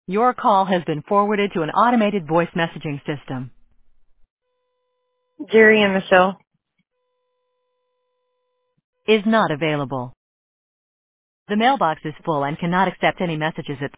Your call has been forwarded to an automated voice messaging system. Jerry and Michelle. Is not available. The mailbox is full and cannot accept any messages at